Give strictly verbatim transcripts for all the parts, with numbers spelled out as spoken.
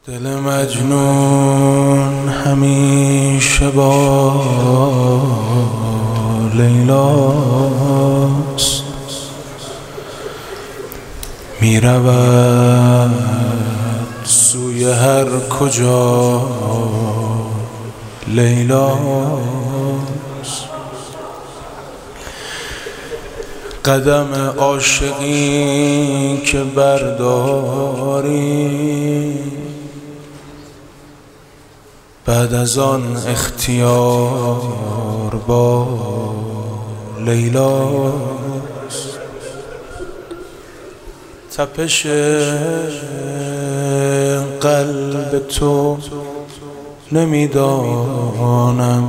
دل مجنون همیشه با لیلاست، می رود سوی هر کجا لیلاست. قدم عاشقی که برداری بعد از آن اختیار با لیلاست. تپش قلب تو نمیدانم،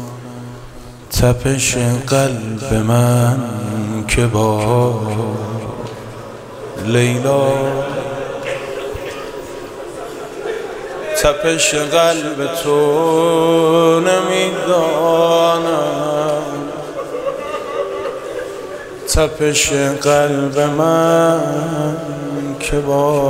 تپش قلب من که با لیلا، تپش قلب تو نمیدانم، تپش قلب من که با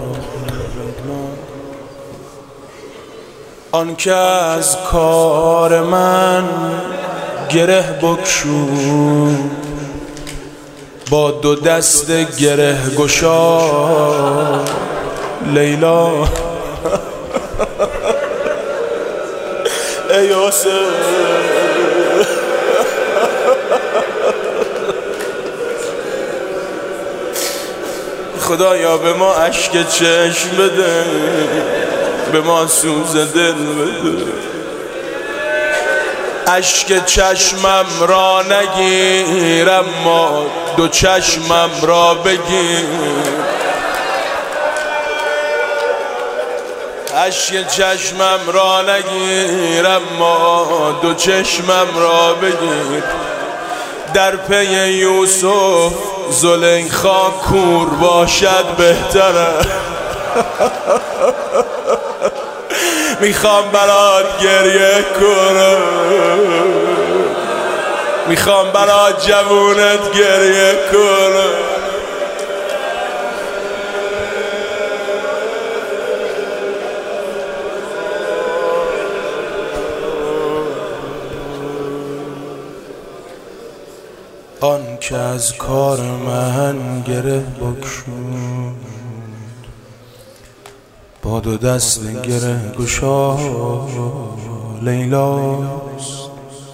آن که از کار من گره بگشود با دو دست گره گشا لیلا. ای یوسف خدایا به ما اشک چشم بده، به ما سوز دل بده، اشک چشمم را نگیر اما دو چشمم را بگیر، اشک چشمم را نگیر اما دو چشمم را بگیر. در پی یوسف زلیخا کور باشد بهتره، میخوام برات گریه کنم، میخوام برات جوونت گریه کنم. آن که از کار من گره بگشود با دو دست گره گشا لیلاست.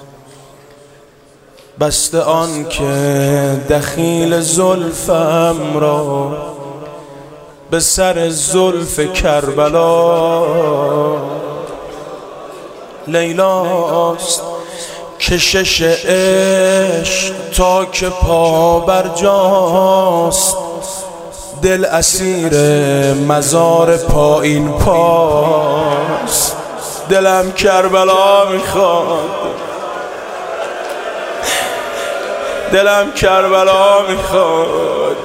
بسته آن که دخیل زلفم را به سر زلف کربلا لیلاست. کشش عشق تا که پا بر جاست، دل اسیر مزار پایین پاست. دلم کربلا میخواد، دلم کربلا میخواد.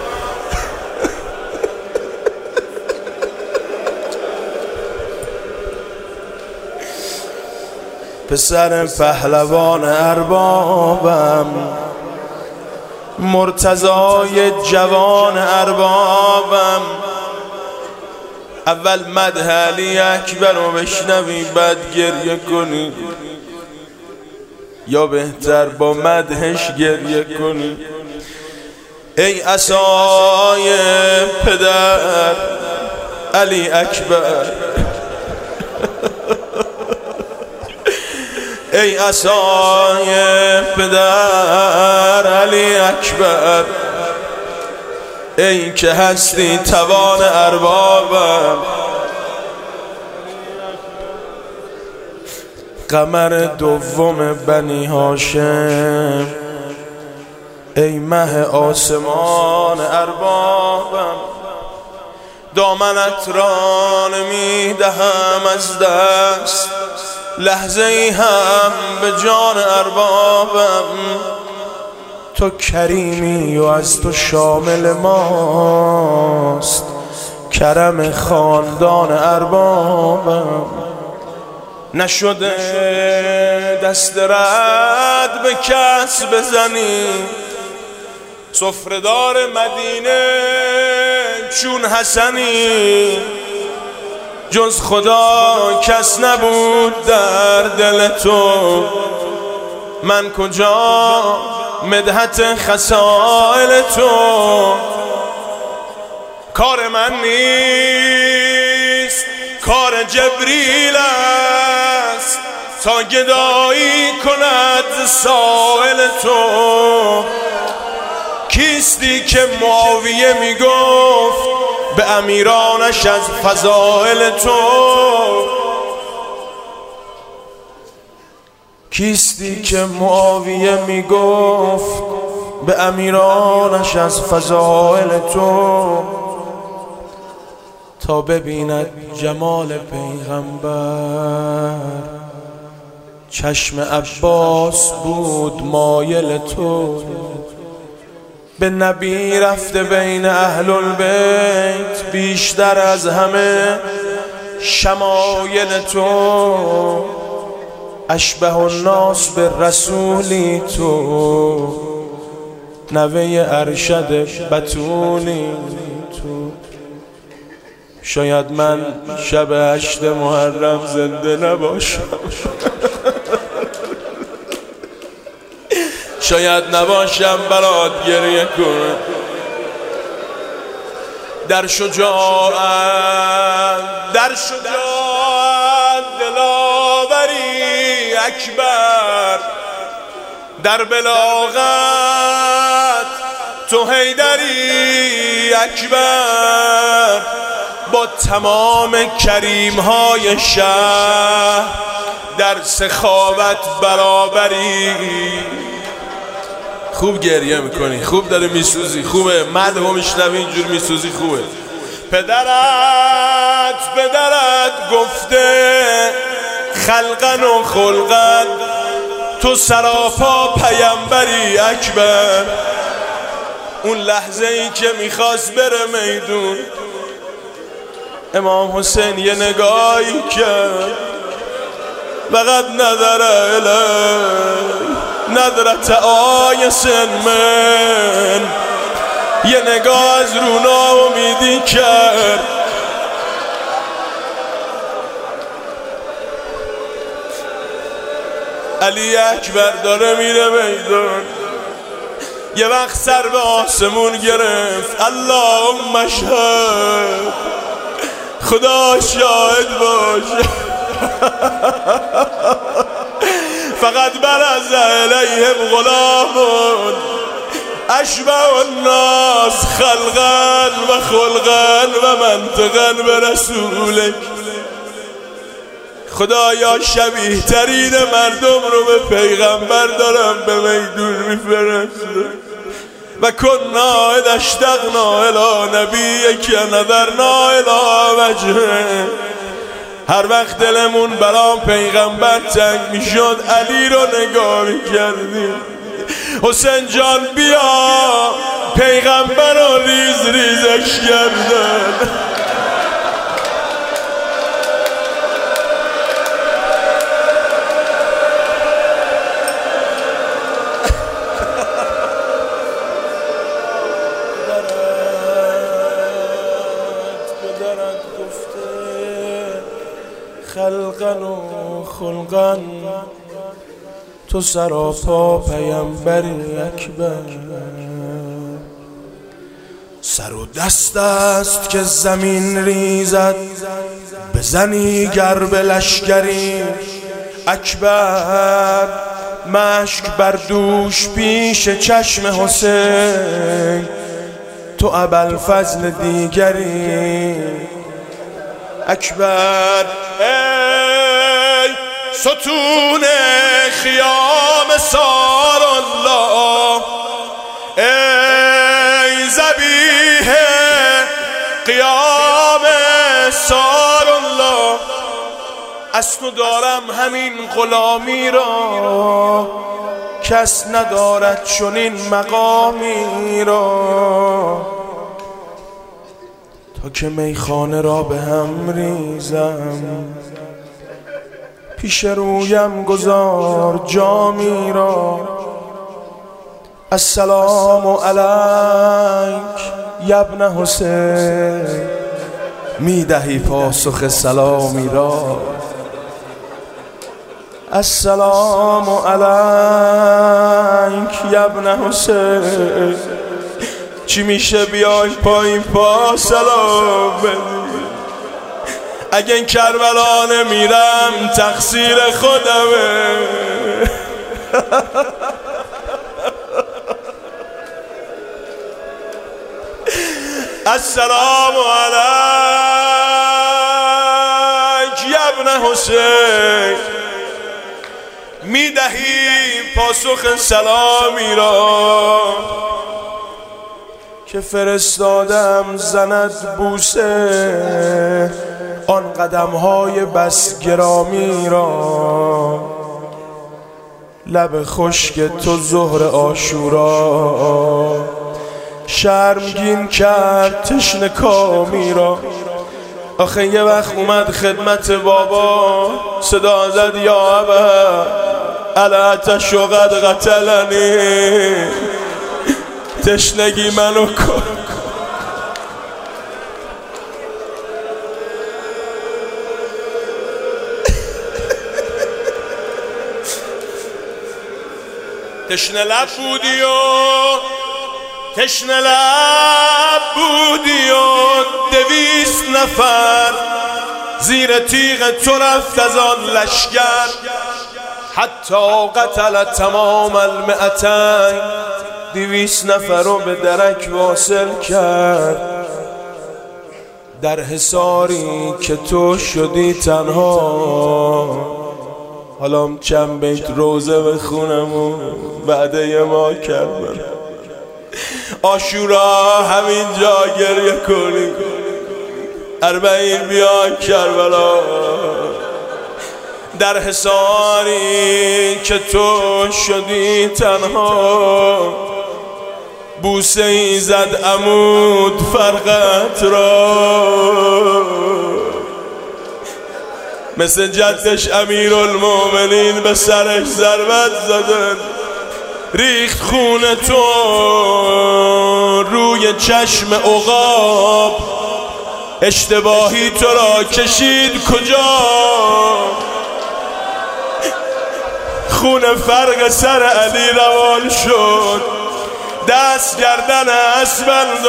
پسر پهلوان اربابم، مرتضای جوان اربابم، اول مدح علی اکبر رو بشنوی بعد گریه کنی، یا بهتر با مدحش گریه کنی. ای عصای پدر علی اکبر، ای عصای پدر علی اکبر، ای که هستی توان اربابم. قمر دوم بنی هاشم، ای مه آسمان اربابم. دامنت را نمیدهم از دست لحظه ای هم به جان اربابم. تو کریمی و از تو شامل ماست، کرم خاندان اربابم. نشده دست رد به کس بزنی، سفره‌دار مدینه چون حسنی. جز خدا کس نبود در دل تو. من کجا مدحت خصائل تو. کار من نیست کار جبریل است تا گدایی کند سائل تو. کیستی که معاویه میگفت به امیرانش از فضائل تو. کیستی که معاویه میگفت به امیرانش از فضائل تو. تا ببیند جمال پیغمبر چشم عباس بود مایل تو. به نبی رفته بین اهل البیت بیشتر از همه شمایل تو. اشبه الناس به رسولی تو. نوه ارشد بتولی تو. شاید من شب هشت محرم زنده نباشم، شاید نباشم برات گریه کنم. در شجاعت در شجاعت دلاوری اکبر، در بلاغت تو حیدری اکبر. با تمام کریم های شهر در سخاوت برابری. خوب گریه میکنی، خوب داره میسوزی، خوبه مدح و میشنوی اینجور میسوزی، خوبه. پدرت پدرت گفته خلقن و خلقن تو سراپا پیمبری اکبر. اون لحظه ای که میخواست بره میدون، امام حسین یه نگاهی کرد، فقط نظر الی نظرت آیس من، یه نگاه از رونا امیدی کرد. علی اکبر داره میره میدون، یه وقت سر به آسمون گرفت. اللهم اشهد، خدا شاهد باشه. فقط برز الیهم غلامون اشبه الناس خلقا و خلقا و منطقا به رسولک. خدایا شبیه ترین مردم رو به پیغمبر دارم به میدون میفرسته. و کنا اذا اشتقنا الی نبیک نظرنا الی وجهه. هر وقت دلمون برام پیغمبر تنگ میشد علی رو نگاه میکردیم. حسین جان بیا، پیغمبر رو ریز ریزش کردن. خلقن و خلقن تو سراپا پیمبری اکبر. سر و دست است که زمین ریزد بزنی گر به لشکری اکبر. مشک بر دوش پیش چشم حسین تو ابوالفضل دیگری اکبر. ای ستون خیام سار الله، ای ذبیح قیام سار الله. از تو دارم همین غلامی را، کس ندارد چنین مقامی را. تا که میخانه را به هم ریزم، پیش رویم گذار جامی را. السلام علیک یا ابن حسین، میدهی پاسخ سلامی را. السلام علیک یا ابن حسین. چی میشه بیای پایین پا سلام بدی؟ اگه این کربلا نمیرم تقصیر خودمه. السلام علیک یا ابن حسین. میدهی پاسخ سلامی را که فرستادم زند بوسه آن قدمهای بس گرامی را. لب خشک تو ظهر عاشورا شرمگین کرد تشنه کامی را. آخه یه وقت اومد خدمت بابا صدا زد یا ابا الاتش و قد قتلنی. تشنگی منو کن. تشنه لب بودی و تشنه لب بودی و دویست نفر زیر تیغ تو رفت از آن لشگر. حتی قتل تمام المئتین. دویست نفر رو به درک واصل کرد. در حصاری که تو شدی تنها. حالا چند بیت روزه بخونم و بعد ما کردم عاشورا همینجا گریه کنی. اربعین بیا کربلا. در حصاری که تو شدی تنها. بوسه ای زد عمود فرقت را. مثل جدش امیرالمومنین به سرش ضربت زدن. ریخت خون تو روی چشم عقاب. اشتباهی تو را کشید کجا؟ خون فرق سر علی روان شد. دست گردن اسبند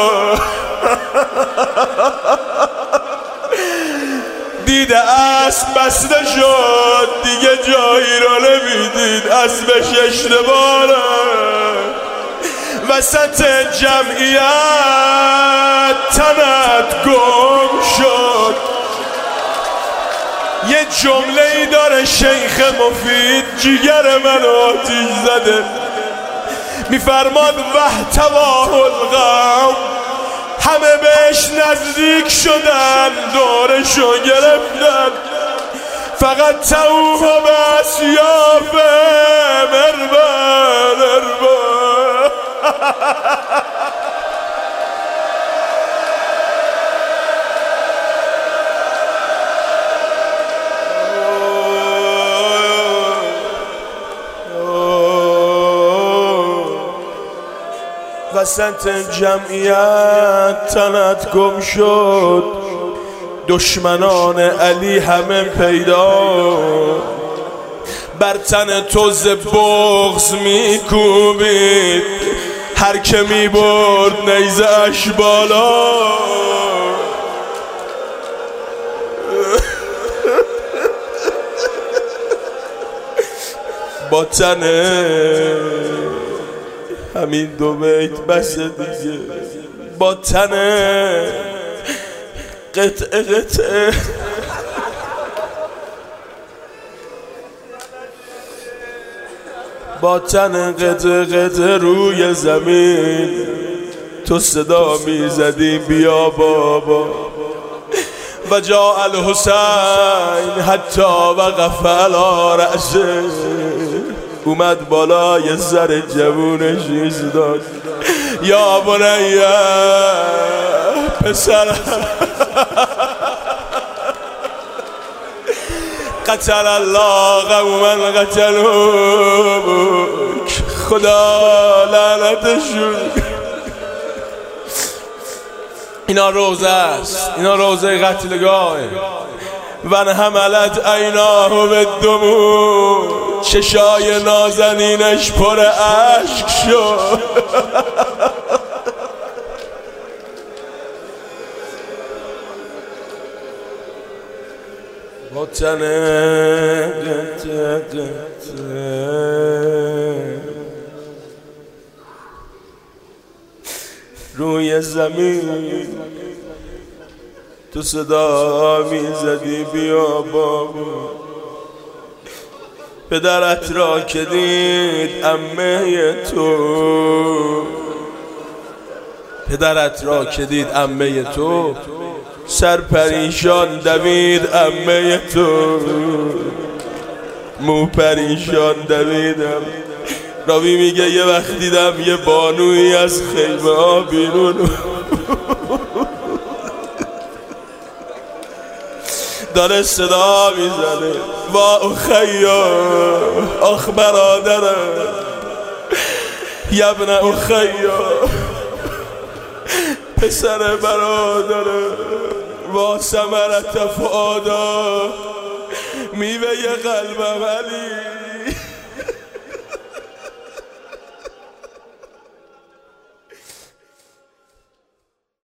دیده اسب بسته شد. دیگه جایی را نمیدید. اسبش اشتباهه. وسط جمعیت تنت گم شد. یه جمله ای داره شیخ مفید جیگر من آتیش زده. میفرماد وحتواه القوم. همه بهش نزدیک شدن دورشو گرفتن. فقط توها به اسیاف مربن اربن. وسط جمعیت تنت گم شد. دشمنان علی همه پیدا. بر تن تو ز بغض میکوبید. هر که میبرد نیزه اش بالا. با تن همین دو بیت بس دیگه. با تن قطعه قطعه با تن قطعه قطعه روی زمین تو صدا میزدی بیا بابا. و جا الحسین حتی وقف علی رأسه. اومد بالای سر جوونش ایستاد. یا بنیه پسر قتل الله قوما قتلوک. خدا لعنتشون. اینا روزه است، اینا روزه قتلگاهه. ون حملت عیناه بالدموع، چشای نازنینش پر اشک شد. وطنه روی زمین تو صدا میزدی بیا بابا، پدرت را که دید عمه تو، پدرت را که دید عمه تو، سر پریشان دوید عمه تو، مو پریشان دویدم. راوی میگه یه وقت دیدم یه بانویی از خیمه ها بیرون داره صدا میزنه وا اخیا، آخ برادرم، یبن اخیا، پسر برادرم، وا ثمرت فؤادا، میوه قلبم علی.